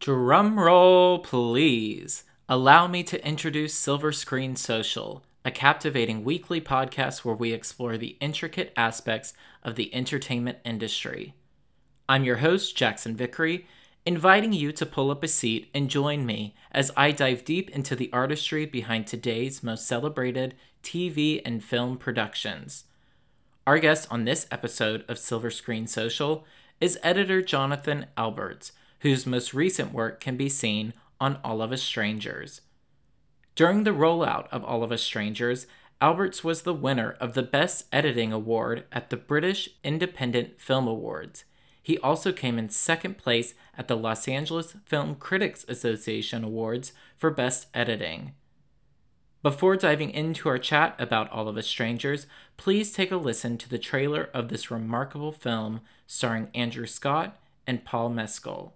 Drum roll, please. Allow me to introduce Silver Screen Social, a captivating weekly podcast where we explore the intricate aspects of the entertainment industry. I'm your host, Jackson Vickery, inviting you to pull up a seat and join me as I dive deep into the artistry behind today's most celebrated TV and film productions. Our guest on this episode of Silver Screen Social is editor Jonathan Alberts, whose most recent work can be seen on All of Us Strangers. During the rollout of All of Us Strangers, Alberts was the winner of the Best Editing Award at the British Independent Film Awards. He also came in second place at the Los Angeles Film Critics Association Awards for Best Editing. Before diving into our chat about All of Us Strangers, please take a listen to the trailer of this remarkable film starring Andrew Scott and Paul Mescal.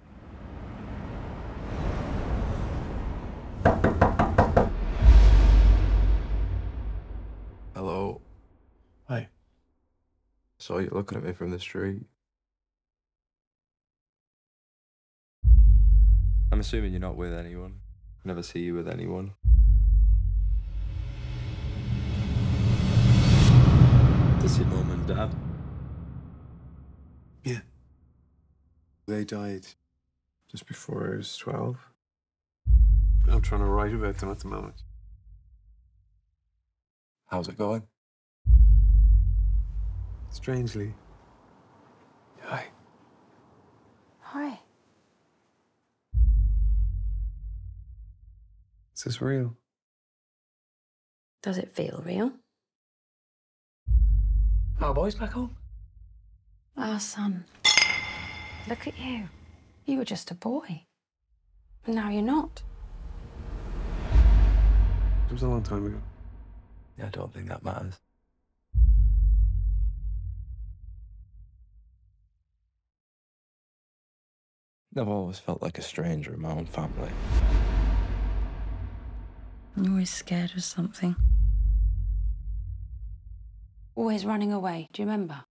Hello. Hi. Saw you looking at me from the street. I'm assuming you're not with anyone. Never see you with anyone. This your mum and dad? Yeah. They died just before I was 12. I'm trying to write about them at the moment. How's it going? Strangely. Hi. Hi. Is this real? Does it feel real? Our boys back home? Our son. Look at you. You were just a boy. And now you're not. It was a long time ago. Yeah, I don't think that matters. I've always felt like a stranger in my own family. I'm always scared of something. Always running away. Do you remember?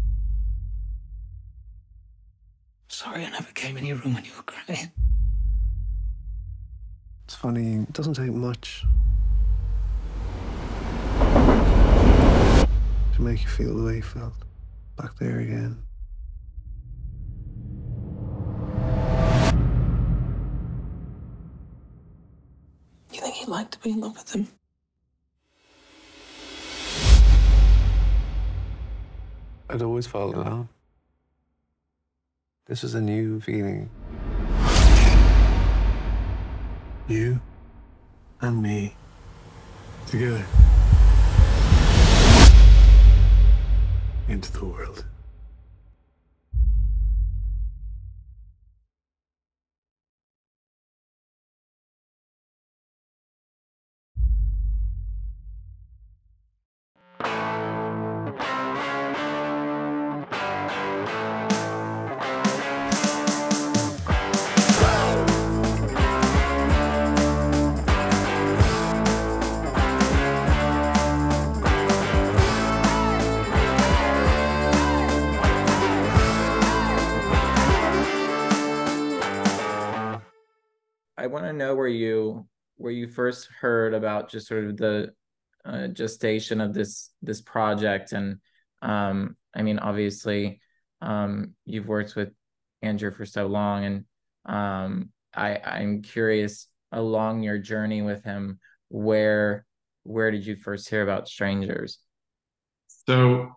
Sorry I never came in your room when you were crying. It's funny, it doesn't take much to make you feel the way you felt back there again. You think you'd like to be in love with him? I'd always fall in love. This is a new feeling. You and me together into the world. I want to know where you first heard about just sort of the gestation of this project, and I mean, obviously, you've worked with Andrew for so long, and I'm curious along your journey with him, where did you first hear about Strangers? So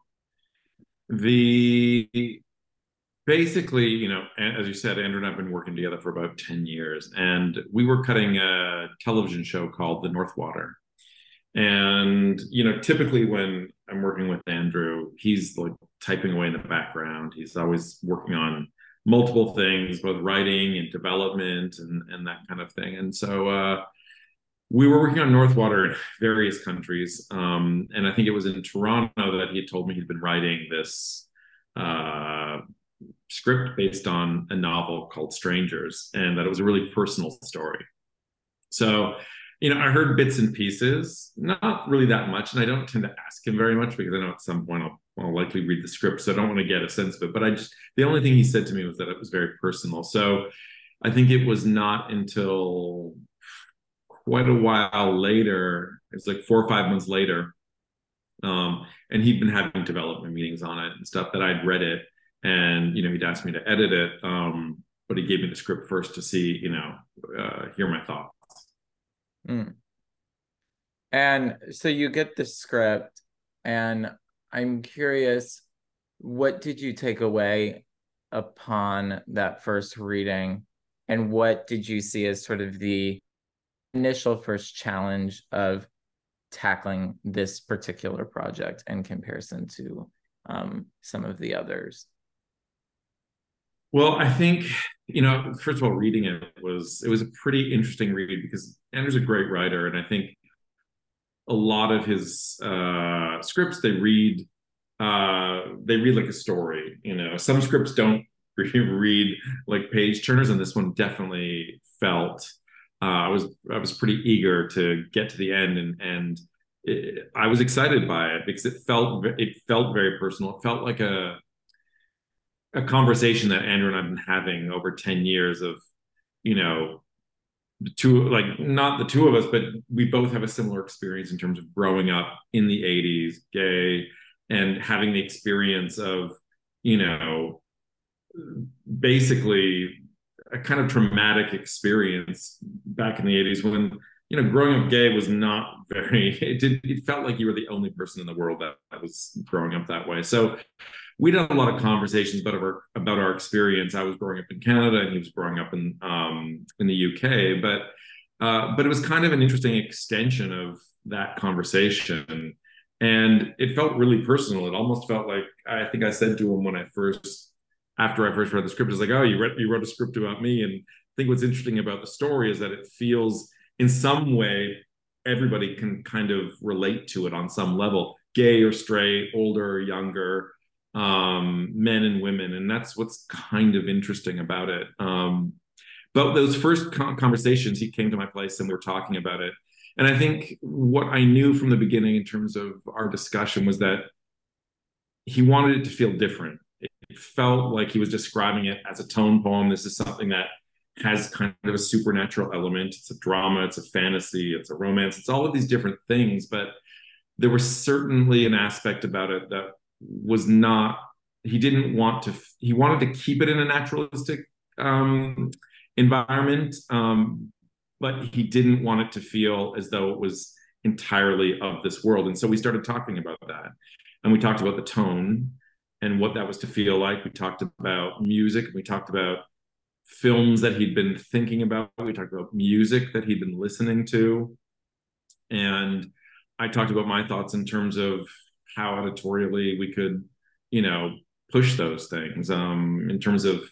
the basically, as you said, Andrew and I have been working together for about 10 years, and we were cutting a television show called The North Water. And, typically when I'm working with Andrew, he's like typing away in the background. He's always working on multiple things, both writing and development and that kind of thing. And so we were working on North Water in various countries. And I think it was in Toronto that he had told me he'd been writing this script based on a novel called Strangers, and that it was a really personal story. So, I heard bits and pieces, not really that much, and I don't tend to ask him very much because I know at some point I'll likely read the script, so I don't want to get a sense of it. But the only thing he said to me was that it was very personal. So I think it was not until quite a while later, it's like 4 or 5 months later, and he'd been having development meetings on it and stuff, that I'd read it, and he'd asked me to edit it, but he gave me the script first to see, hear my thoughts. Mm. And so you get the script, and I'm curious, what did you take away upon that first reading, and what did you see as sort of the initial first challenge of tackling this particular project in comparison to some of the others? Well, I think, first of all, reading it was a pretty interesting read, because Andrew's a great writer, and I think a lot of his scripts, they read like a story. Some scripts don't read like page turners, and this one definitely felt. I was pretty eager to get to the end, and I was excited by it because it felt very personal. It felt like a conversation that Andrew and I've been having over 10 years of, not the two of us, but we both have a similar experience in terms of growing up in the 80s, gay, and having the experience of, basically a kind of traumatic experience back in the 80s when, growing up gay was not it felt like you were the only person in the world that was growing up that way. So we did a lot of conversations about our experience. I was growing up in Canada, and he was growing up in the UK, but it was kind of an interesting extension of that conversation, and it felt really personal. It almost felt like, I think I said to him after I first read the script, I was like, "Oh, you wrote a script about me." And I think what's interesting about the story is that it feels, in some way, everybody can kind of relate to it on some level, gay or straight, older or younger, men and women, and that's what's kind of interesting about it. But those first conversations, he came to my place and we were talking about it, and I think what I knew from the beginning in terms of our discussion was that he wanted it to feel different. It felt like he was describing it as a tone poem. This is something that has kind of a supernatural element. It's a drama, it's a fantasy, it's a romance, it's all of these different things, but there was certainly an aspect about it that was not, he wanted to keep it in a naturalistic environment, but he didn't want it to feel as though it was entirely of this world. And so we started talking about that, and we talked about the tone and what that was to feel like. We talked about music, we talked about films that he'd been thinking about, we talked about music that he'd been listening to, and I talked about my thoughts in terms of how editorially we could, push those things, in terms of,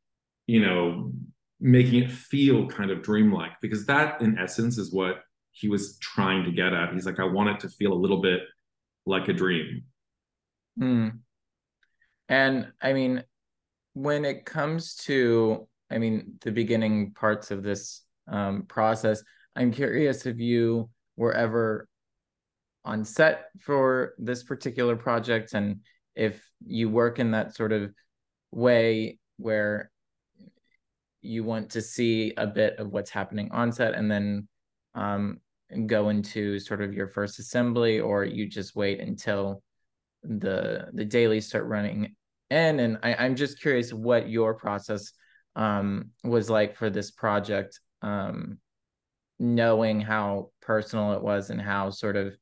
making it feel kind of dreamlike, because that in essence is what he was trying to get at. He's like, I want it to feel a little bit like a dream. And I mean, when it comes to, the beginning parts of this process, I'm curious if you were ever on set for this particular project, and if you work in that sort of way where you want to see a bit of what's happening on set and then go into sort of your first assembly, or you just wait until the dailies start running in. And I'm just curious what your process was like for this project, knowing how personal it was and how sort of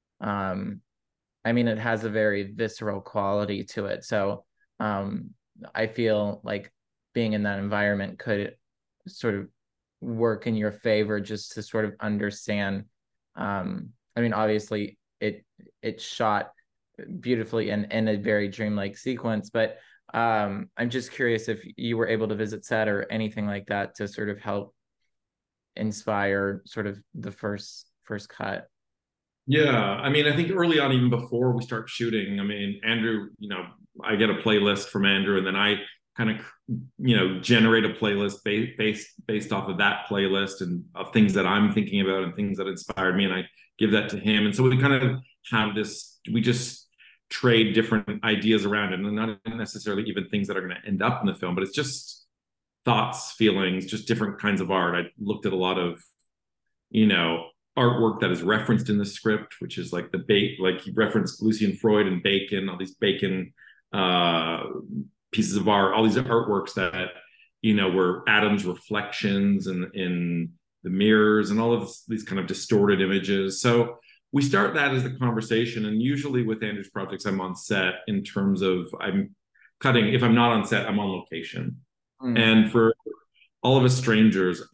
it has a very visceral quality to it. So I feel like being in that environment could sort of work in your favor, just to sort of understand. Obviously it shot beautifully in a very dreamlike sequence, but I'm just curious if you were able to visit set or anything like that to sort of help inspire sort of the first cut. Yeah, I think early on, even before we start shooting, Andrew, I get a playlist from Andrew, and then I kind of, generate a playlist based off of that playlist and of things that I'm thinking about and things that inspired me, and I give that to him. And so we kind of have this, we just trade different ideas around it, and not necessarily even things that are going to end up in the film, but it's just thoughts, feelings, just different kinds of art. I looked at a lot of, artwork that is referenced in the script, which is like like he referenced Lucian Freud and Bacon, all these Bacon pieces of art, all these artworks that, were Adam's reflections in the mirrors and all of these kind of distorted images. So we start that as the conversation. And usually with Andrew's projects, I'm on set in terms of I'm cutting. If I'm not on set, I'm on location. And for All of Us Strangers,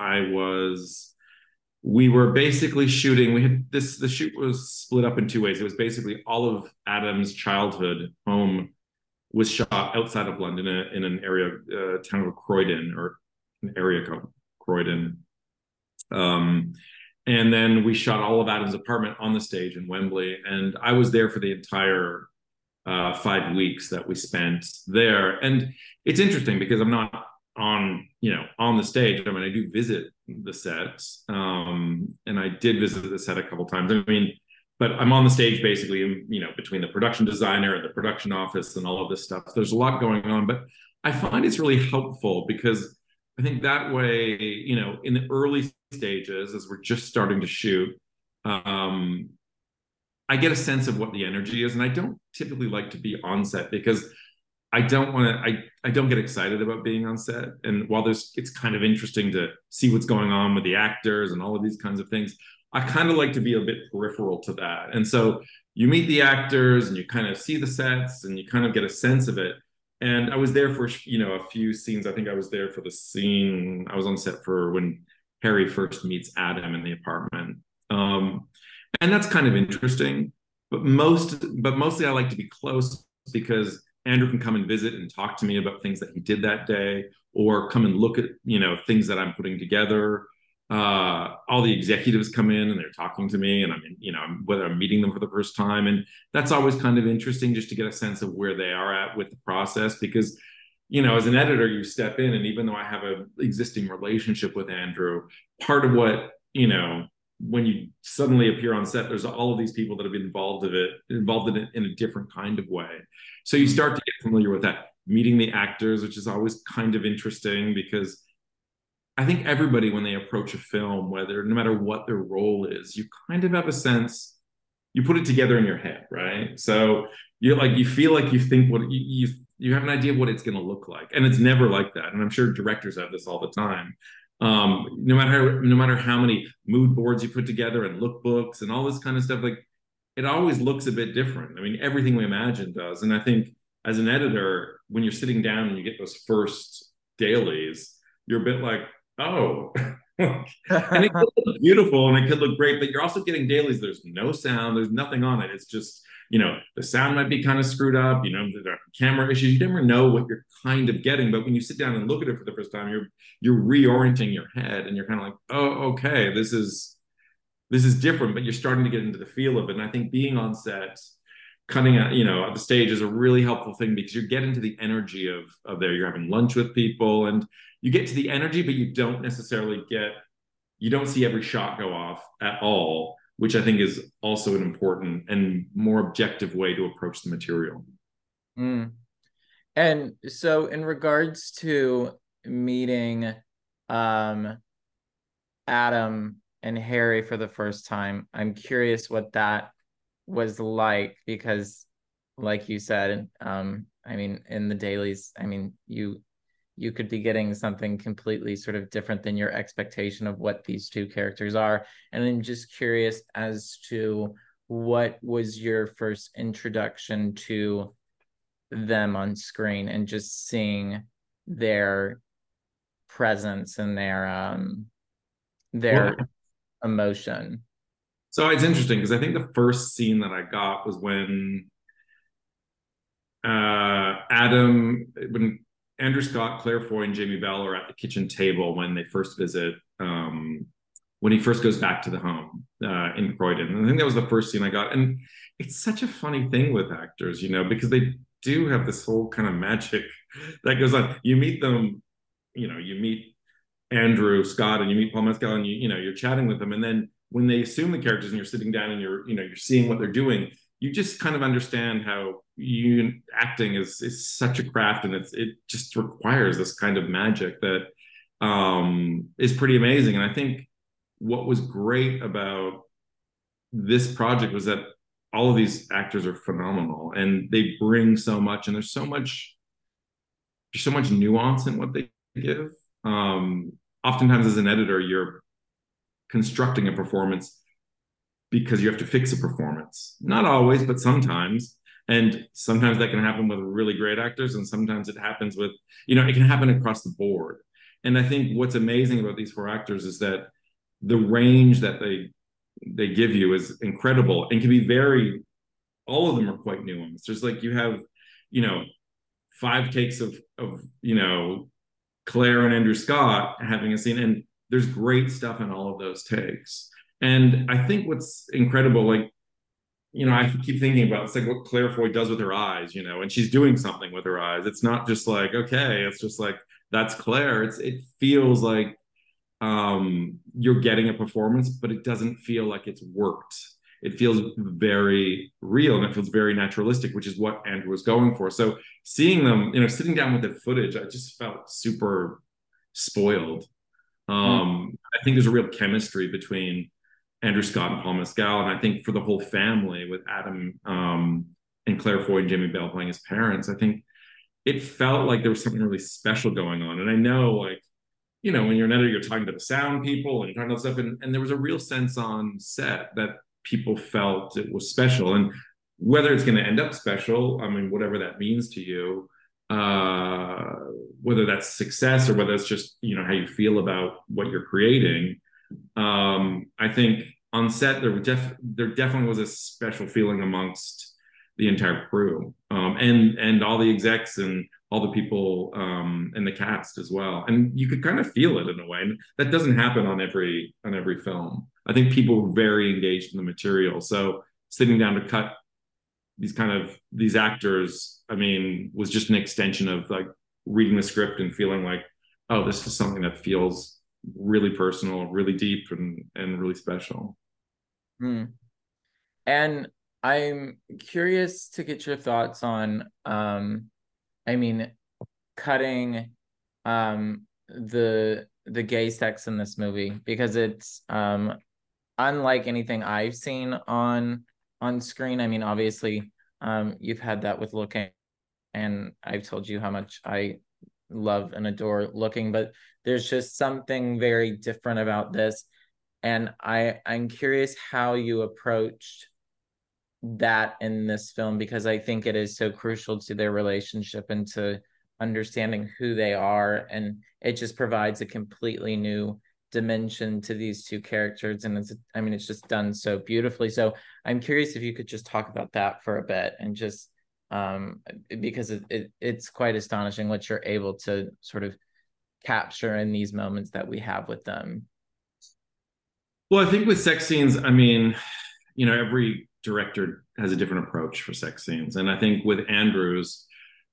we were basically shooting. The shoot was split up in two ways. It was basically all of Adam's childhood home was shot outside of London in an area, town of Croydon, or an area called Croydon. And then we shot all of Adam's apartment on the stage in Wembley. And I was there for the entire 5 weeks that we spent there. And it's interesting because I'm not on the stage. I mean, I do visit the set, and I did visit the set a couple times. I mean, but I'm on the stage basically, between the production designer and the production office and all of this stuff. There's a lot going on, but I find it's really helpful because I think that way, in the early stages, as we're just starting to shoot, I get a sense of what the energy is. And I don't typically like to be on set because I don't get excited about being on set. And while it's kind of interesting to see what's going on with the actors and all of these kinds of things, I kind of like to be a bit peripheral to that. And so you meet the actors and you kind of see the sets and you kind of get a sense of it. And I was there for, a few scenes. I think I was there for the scene. I was on set for when Harry first meets Adam in the apartment. And that's kind of interesting, but mostly I like to be close because Andrew can come and visit and talk to me about things that he did that day, or come and look at, things that I'm putting together. All the executives come in and they're talking to me, and whether I'm meeting them for the first time. And that's always kind of interesting just to get a sense of where they are at with the process, because, as an editor, you step in, and even though I have an existing relationship with Andrew, part of what, when you suddenly appear on set, there's all of these people that have been involved in it in a different kind of way. So you start to get familiar with that, meeting the actors, which is always kind of interesting, because I think everybody, when they approach a film, no matter what their role is, you kind of have a sense, you put it together in your head, right? So you feel like you think what you have an idea of what it's going to look like, and it's never like that. And I'm sure directors have this all the time. No matter how many mood boards you put together and lookbooks and all this kind of stuff, like, it always looks a bit different. I mean, everything we imagine does. And I think as an editor, when you're sitting down and you get those first dailies, you're a bit like, oh, and it could look beautiful and it could look great, but you're also getting dailies. There's no sound, there's nothing on it. It's just, the sound might be kind of screwed up, there are camera issues. You never know what you're kind of getting. But when you sit down and look at it for the first time, you're reorienting your head, and you're kind of like, oh, okay, this is different, but you're starting to get into the feel of it. And I think being on set, cutting out, at the stage, is a really helpful thing, because you get into the energy of there. You're having lunch with people, and you get to the energy, but you don't necessarily you don't see every shot go off at all, which I think is also an important and more objective way to approach the material. And so in regards to meeting Adam and Harry for the first time, I'm curious what that was like, because like you said, in the dailies, you could be getting something completely sort of different than your expectation of what these two characters are. And I'm just curious as to what was your first introduction to them on screen, and just seeing their presence and their emotion. So it's interesting, because I think the first scene that I got was when when Andrew Scott, Claire Foy, and Jamie Bell are at the kitchen table when they first visit, when he first goes back to the home in Croydon. And I think that was the first scene I got. And it's such a funny thing with actors, because they do have this whole kind of magic that goes on. You meet them, you meet Andrew Scott and you meet Paul Mescal, and you're chatting with them. And then when they assume the characters and you're sitting down and you're seeing what they're doing, you just kind of understand how acting is such a craft, and it just requires this kind of magic that is pretty amazing. And I think what was great about this project was that all of these actors are phenomenal and they bring so much, and there's so much nuance in what they give. Oftentimes as an editor, you're constructing a performance because you have to fix a performance. Not always, but sometimes. And sometimes that can happen with really great actors, and sometimes it happens with, it can happen across the board. And I think what's amazing about these 4 actors is that the range that they give you is incredible and can be all of them are quite nuanced. There's like, you have, 5 takes of Claire and Andrew Scott having a scene, and there's great stuff in all of those takes. And I think what's incredible, like, I keep thinking about, it's like what Claire Foy does with her eyes, and she's doing something with her eyes. It's not just like, okay, it's just like, that's Claire. It feels like you're getting a performance, but it doesn't feel like it's worked. It feels very real and it feels very naturalistic, which is what Andrew was going for. So seeing them, sitting down with the footage, I just felt super spoiled. I think there's a real chemistry between Andrew Scott and Paul Mescal, and I think for the whole family with Adam and Claire Foy and Jamie Bell playing his parents, I think it felt like there was something really special going on. And I know, like, when you're an editor, you're talking to the sound people and you're talking about stuff, and there was a real sense on set that people felt it was special. And whether it's going to end up special, I mean, whatever that means to you, whether that's success or whether it's just, how you feel about what you're creating, I think on set there definitely was a special feeling amongst the entire crew, and all the execs and all the people in the cast as well. And you could kind of feel it in a way. And that doesn't happen on every film. I think people were very engaged in the material. So sitting down to cut these actors, I mean, was just an extension of like reading the script and feeling like, oh, this is something that feels really personal, really deep, and really special. And I'm curious to get your thoughts on, cutting the gay sex in this movie, because it's unlike anything I've seen on screen. I mean, obviously, you've had that with Looking, and I've told you how much I love and adore Looking, but there's just something very different about this. And I'm curious how you approached that in this film, because I think it is so crucial to their relationship and to understanding who they are, and it just provides a completely new dimension to these 2 characters, and it's just done so beautifully. So I'm curious if you could just talk about that for a bit, and just because it's quite astonishing what you're able to sort of capture in these moments that we have with them. Well, I think with sex scenes, I mean, every director has a different approach for sex scenes. And I think with Andrew's,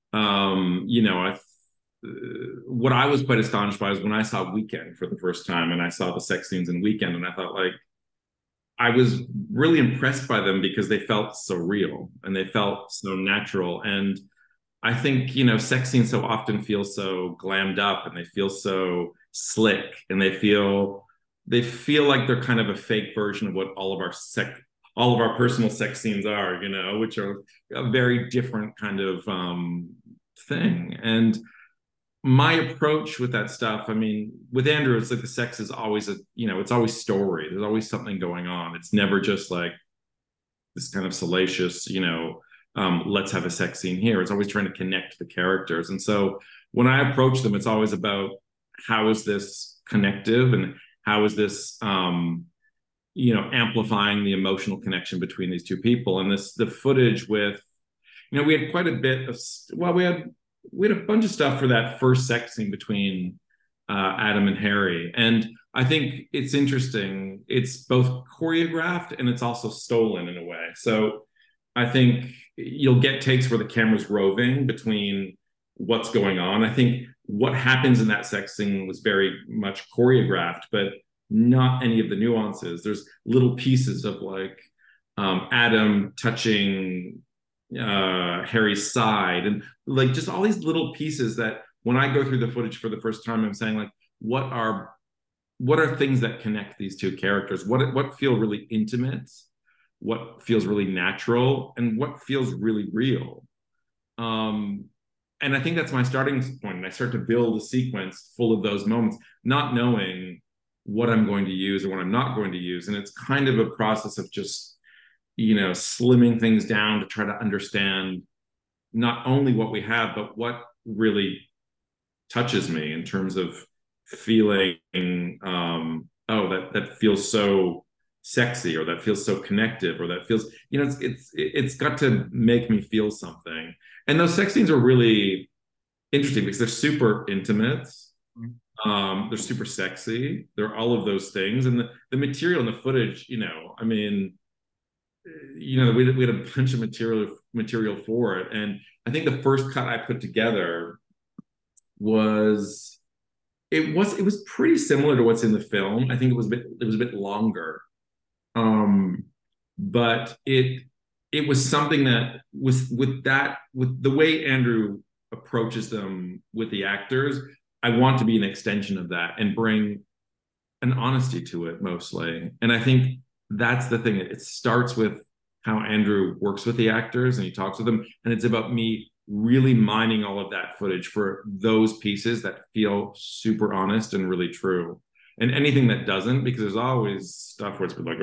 what I was quite astonished by is when I saw Weekend for the first time and I saw the sex scenes in Weekend, and I thought, like, I was really impressed by them because they felt so real and they felt so natural. And I think, sex scenes so often feel so glammed up and they feel so slick, and they feel like they're kind of a fake version of what all of our personal sex scenes are, which are a very different kind of thing. And my approach with that stuff, I mean, with Andrew, it's like the sex is always it's always story. There's always something going on. It's never just like this kind of salacious, let's have a sex scene here. It's always trying to connect the characters. And so when I approach them, it's always about how is this connective and how is this, amplifying the emotional connection between these 2 people. And the footage with, we had quite a bit of, we had a bunch of stuff for that first sex scene between Adam and Harry. And I think it's interesting. It's both choreographed and it's also stolen in a way. So I think you'll get takes where the camera's roving between what's going on. I think what happens in that sex scene was very much choreographed, but not any of the nuances. There's little pieces of like Adam touching Harry's side, and like just all these little pieces that when I go through the footage for the first time, I'm saying, like, what are things that connect these two characters? What feel really intimate? What feels really natural? And what feels really real? And I think that's my starting point. And I start to build a sequence full of those moments, not knowing what I'm going to use or what I'm not going to use. And it's kind of a process of just, slimming things down to try to understand not only what we have, but what really touches me in terms of feeling, that feels so sexy, or that feels so connective, or that feels, it's got to make me feel something. And those sex scenes are really interesting because they're super intimate. They're super sexy. They're all of those things. And the material and the footage, we had a bunch of material for it. And I think the first cut I put together was pretty similar to what's in the film. I think it was a bit longer. But it was something that was with the way Andrew approaches them with the actors, I want to be an extension of that and bring an honesty to it mostly. And I think that's the thing. It starts with how Andrew works with the actors and he talks with them. And it's about me really mining all of that footage for those pieces that feel super honest and really true. And anything that doesn't, because there's always stuff where it's like,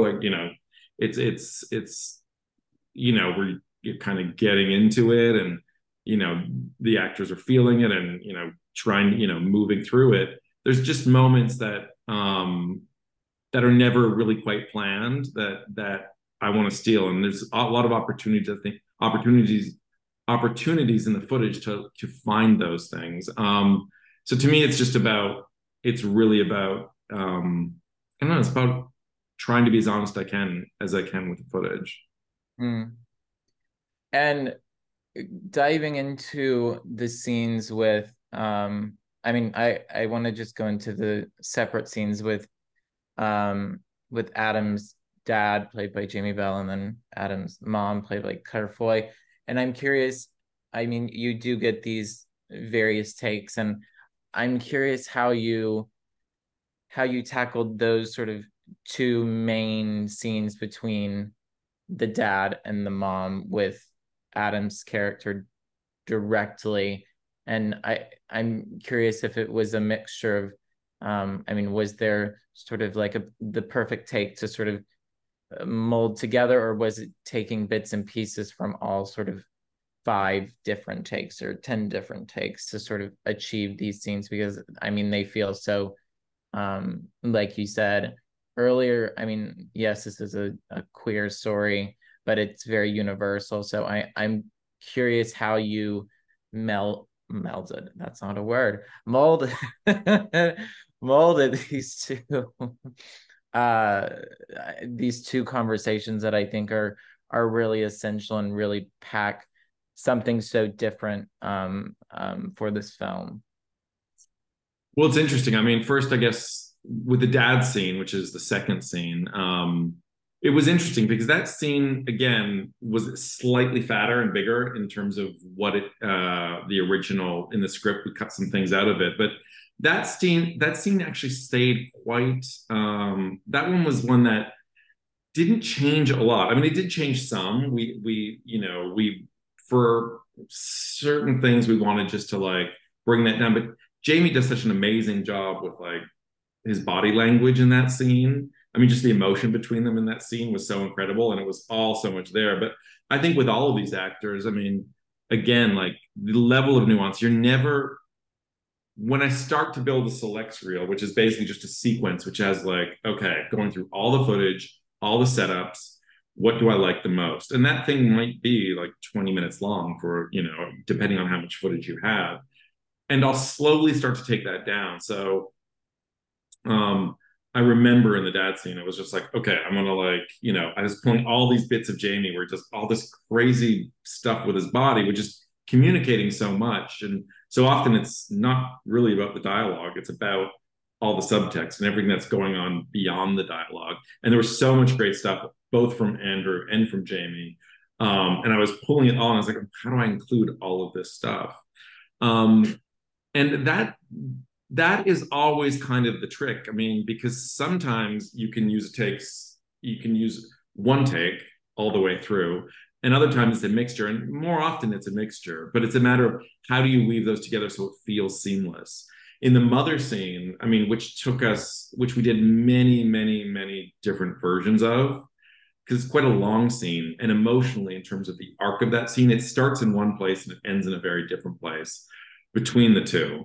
it's where you're kind of getting into it, and the actors are feeling it, and trying, moving through it. There's just moments that that are never really quite planned that I want to steal, and there's a lot of opportunities in the footage to find those things. So to me, it's really about I don't know, it's about trying to be as honest as I can with the footage. And diving into the scenes with I want to just go into the separate scenes with Adam's dad, played by Jamie Bell, and then Adam's mom, played by Claire Foy. And I'm curious, you do get these various takes, and I'm curious how you tackled those sort of two main scenes between the dad and the mom with Adam's character directly. And I'm curious if it was a mixture of was there sort of like the perfect take to sort of mold together, or was it taking bits and pieces from all sort of 5 different takes or 10 different takes to sort of achieve these scenes? Because they feel so like you said earlier, yes, this is a queer story, but it's very universal. So I'm curious how you melded, that's not a word, molded these two conversations that I think are really essential and really pack something so different for this film. Well, it's interesting. First, I guess with the dad scene, which is the second scene, it was interesting because that scene, again, was slightly fatter and bigger in terms of what the original in the script. We cut some things out of it, but that scene actually stayed quite. That one was one that didn't change a lot. It did change some. We for certain things we wanted just to bring that down, but Jamie does such an amazing job with his body language in that scene. Just the emotion between them in that scene was so incredible, and it was all so much there. But I think with all of these actors, again, the level of nuance, you're never, when I start to build a selects reel, which is basically just a sequence, which has going through all the footage, all the setups, what do I like the most? And that thing might be 20 minutes long for, depending on how much footage you have. And I'll slowly start to take that down. So, I remember in the dad scene, it was just okay, I'm gonna I was pulling all these bits of Jamie where just all this crazy stuff with his body, which is communicating so much. And so often it's not really about the dialogue, it's about all the subtext and everything that's going on beyond the dialogue. And there was so much great stuff, both from Andrew and from Jamie. And I was pulling it all, and I was like, how do I include all of this stuff? And that is always kind of the trick. I mean, because sometimes you can use one take all the way through, and other times it's a mixture, and more often it's a mixture, but it's a matter of how do you weave those together so it feels seamless. In the mother scene, I mean, which we did many, many, many different versions of, because it's quite a long scene, and emotionally, in terms of the arc of that scene, it starts in one place and it ends in a very different place between the two.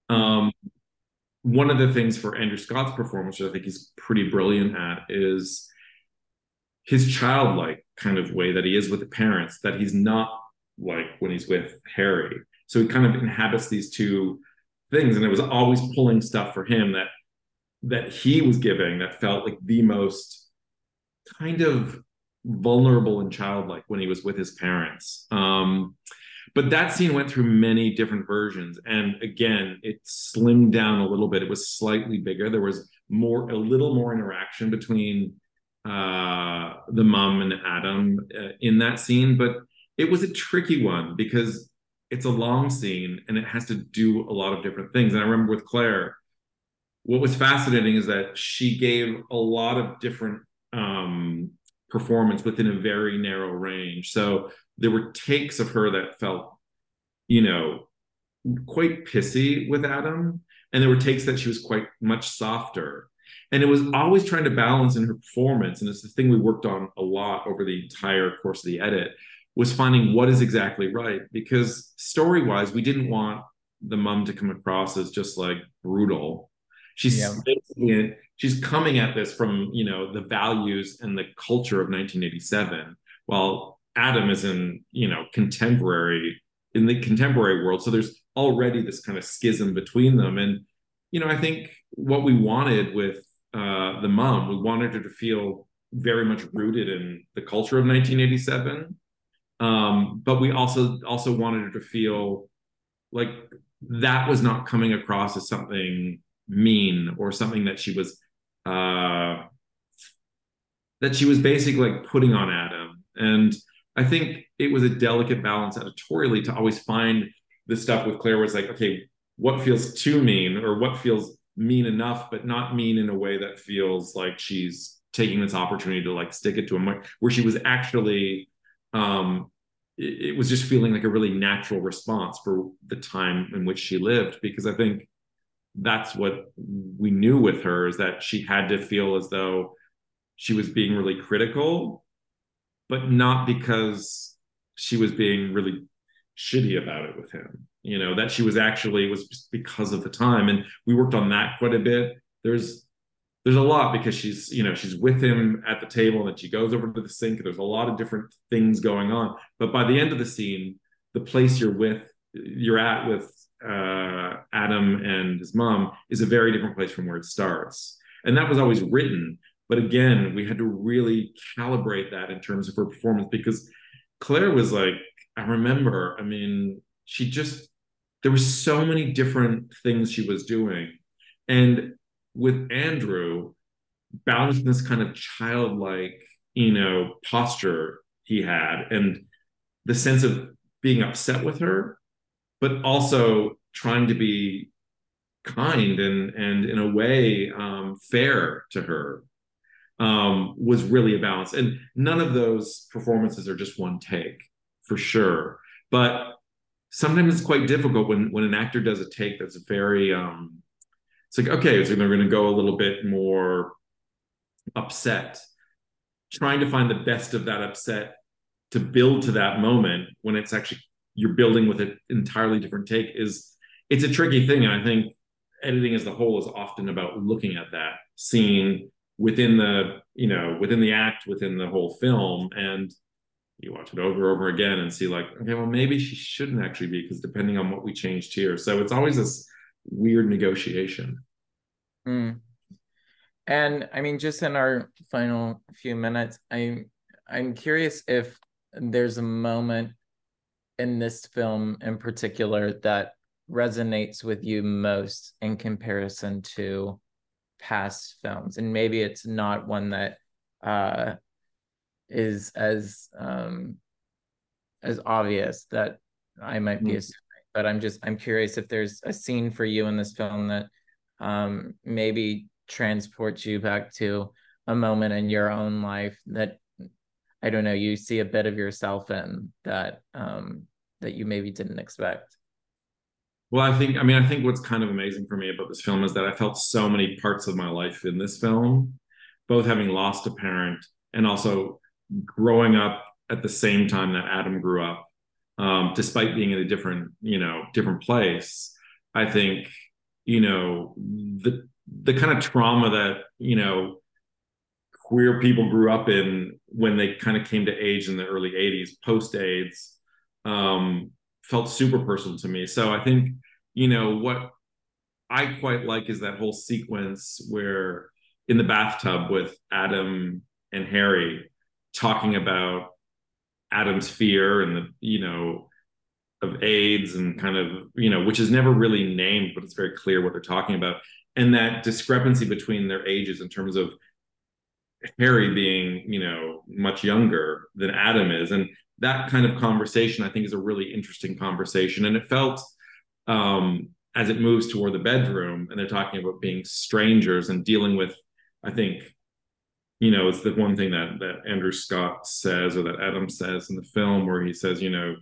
One of the things for Andrew Scott's performance, which I think he's pretty brilliant at, is his childlike kind of way that he is with the parents, that he's not like when he's with Harry. So he kind of inhabits these two things, and it was always pulling stuff for him that he was giving that felt like the most kind of vulnerable and childlike when he was with his parents. But that scene went through many different versions, and again, it slimmed down a little bit. It was slightly bigger. There was a little more interaction between the mom and Adam in that scene, but it was a tricky one because it's a long scene and it has to do a lot of different things. And I remember with Claire, what was fascinating is that she gave a lot of different performance within a very narrow range. So there were takes of her that felt, quite pissy with Adam, and there were takes that she was quite much softer. And it was always trying to balance in her performance, and it's the thing we worked on a lot over the entire course of the edit, was finding what is exactly right. Because story-wise, we didn't want the mom to come across as just like brutal. She's coming at this from the values and the culture of 1987, while Adam is in the contemporary world. So there's already this kind of schism between them. And I think what we wanted with the mom, we wanted her to feel very much rooted in the culture of 1987, but we also wanted her to feel like that was not coming across as something mean or something that she was basically like putting on Adam. And I think it was a delicate balance editorially to always find the stuff with Claire was like, okay, what feels too mean, or what feels mean enough but not mean in a way that feels like she's taking this opportunity to like stick it to him, where she was actually it was just feeling like a really natural response for the time in which she lived. Because I think that's what we knew with her, is that she had to feel as though she was being really critical, but not because she was being really shitty about it with him. That she was actually, it was just because of the time. And we worked on that quite a bit. There's a lot, because she's with him at the table, and then she goes over to the sink. There's a lot of different things going on. But by the end of the scene, the place you're at with Adam and his mom is a very different place from where it starts. And that was always written. But again, we had to really calibrate that in terms of her performance, because Claire was like, I remember, there were so many different things she was doing. And with Andrew, balancing this kind of childlike, posture he had, and the sense of being upset with her, but also trying to be kind and in a way fair to her, was really a balance. And none of those performances are just one take, for sure. But sometimes it's quite difficult when an actor does a take that's very it's like, okay, so they're going to go a little bit more upset, trying to find the best of that upset to build to that moment when it's actually you're building with an entirely different take. It's a tricky thing. And I think editing as a whole is often about looking at that scene within the act, within the whole film, and you watch it over and over again and see like, okay, well, maybe she shouldn't actually be, because depending on what we changed here. So it's always this weird negotiation. And just in our final few minutes, I'm curious if there's a moment in this film in particular that resonates with you most in comparison to past films, and maybe it's not one that is as obvious that I might be assuming. but I'm curious if there's a scene for you in this film that maybe transports you back to a moment in your own life that, I don't know, you see a bit of yourself in that that you maybe didn't expect. Well, I think what's kind of amazing for me about this film is that I felt so many parts of my life in this film, both having lost a parent and also growing up at the same time that Adam grew up, despite being in a different place. I think, the kind of trauma that, queer people grew up in when they kind of came to age in the early 80s, post AIDS, felt super personal to me. So I think, what I quite like is that whole sequence where in the bathtub with Adam and Harry talking about Adam's fear and of AIDS and kind of, which is never really named, but it's very clear what they're talking about. And that discrepancy between their ages in terms of Harry being, much younger than Adam is. And that kind of conversation, I think, is a really interesting conversation. And it felt, as it moves toward the bedroom and they're talking about being strangers and dealing with, I think, it's the one thing that Andrew Scott says, or that Adam says in the film, where he says,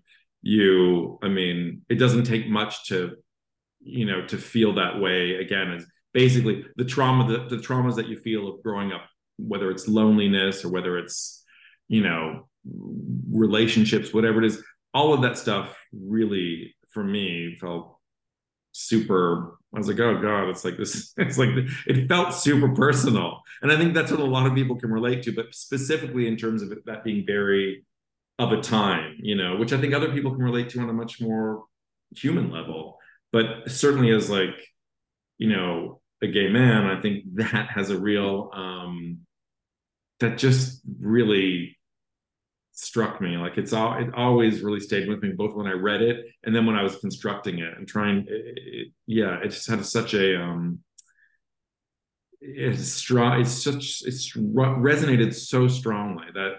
it doesn't take much to feel that way again. Is basically the traumas that you feel of growing up, whether it's loneliness or whether it's, relationships, whatever it is, all of that stuff really, for me, felt super. I was like, oh God, it's like this. It's like it felt super personal, and I think that's what a lot of people can relate to. But specifically in terms of that being very of a time, which I think other people can relate to on a much more human level. But certainly as like, a gay man, I think that has a real that just really struck me. Like it always really stayed with me, both when I read it and then when I was constructing it and trying. It just had such a it's strong. It's resonated so strongly that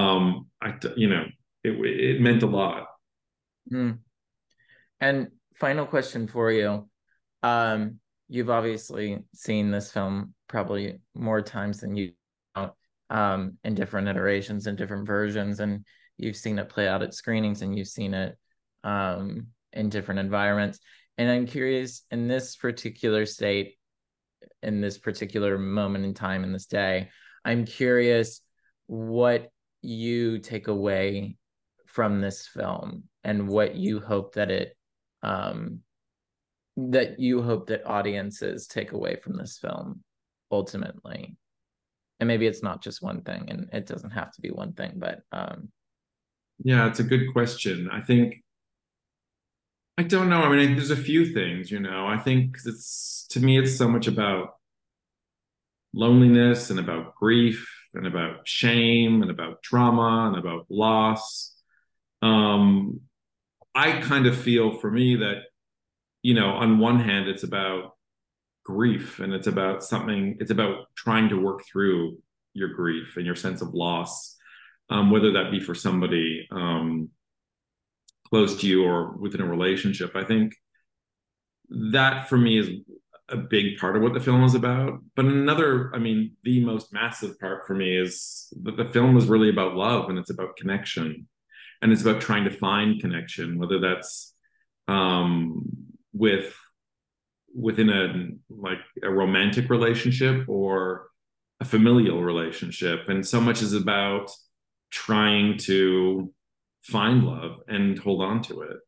it meant a lot. Mm. And final question for you. You've obviously seen this film probably more times than you know, in different iterations and different versions, and you've seen it play out at screenings, and you've seen it in different environments. And I'm curious, in this particular state, in this particular moment in time, in this day, I'm curious what you take away from this film and what you hope that that audiences take away from this film ultimately. And maybe it's not just one thing, and it doesn't have to be one thing, but yeah, it's a good question. I don't know. I mean, there's a few things, I think to me, it's so much about loneliness and about grief and about shame and about trauma and about loss. I kind of feel for me that, on one hand, it's about grief and it's about trying to work through your grief and your sense of loss, whether that be for somebody close to you or within a relationship. I think that for me is a big part of what the film is about. But the most massive part for me is that the film is really about love, and it's about connection, and it's about trying to find connection, whether that's within a romantic relationship or a familial relationship. And so much is about trying to find love and hold on to it.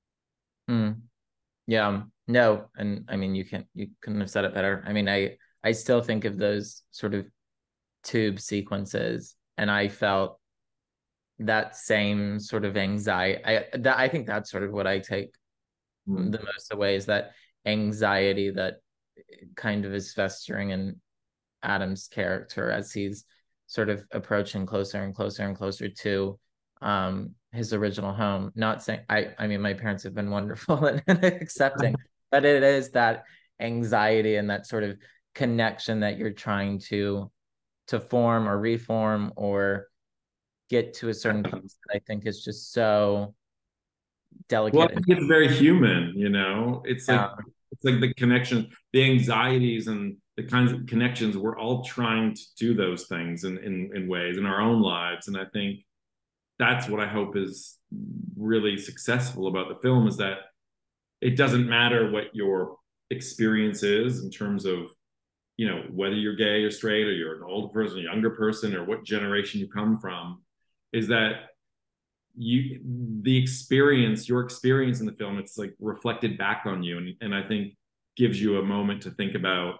Yeah, no, and I mean, you couldn't have said it better. I mean, I still think of those sort of tube sequences, and I felt that same sort of anxiety. I think that's sort of what I take the most away, is that anxiety that kind of is festering in Adam's character as he's sort of approaching closer and closer and closer to his original home. Not saying I mean, my parents have been wonderful and accepting, but it is that anxiety and that sort of connection that you're trying to form or reform or get to a certain place that I think is just so delicate. Well, I think it's very human, you know. It's like the connection, the anxieties, and the kinds of connections. We're all trying to do those things in ways in our own lives, and I think that's what I hope is really successful about the film is that it doesn't matter what your experience is in terms of, you know, whether you're gay or straight or you're an older person, a younger person, or what generation you come from, is that your experience in the film, it's like reflected back on you, and I think gives you a moment to think about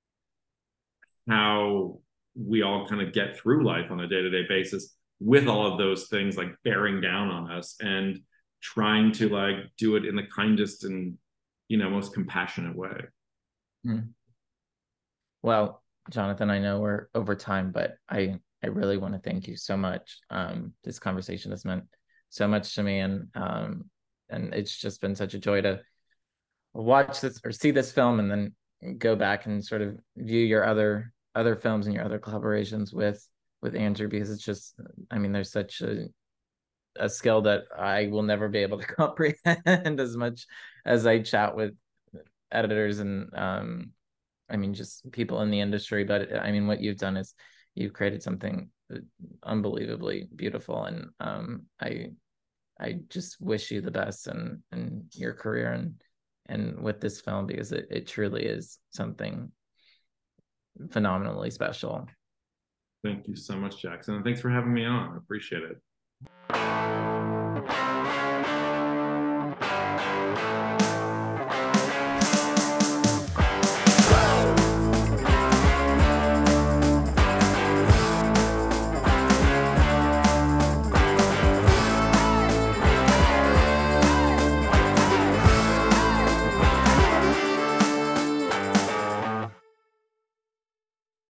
how we all kind of get through life on a day-to-day basis with all of those things like bearing down on us, and trying to like do it in the kindest and, you know, most compassionate way. Well, Jonathan, I know we're over time, but I really want to thank you so much. This conversation has meant so much to me, and it's just been such a joy to watch this or see this film and then go back and sort of view your other films and your other collaborations with Andrew, because it's just, I mean, there's such a skill that I will never be able to comprehend as much as I chat with editors and I mean, just people in the industry. But I mean, what you've done is you've created something unbelievably beautiful, and I just wish you the best in your career and with this film, because it truly is something phenomenally special. Thank you so much, Jackson, and thanks for having me on. I appreciate it.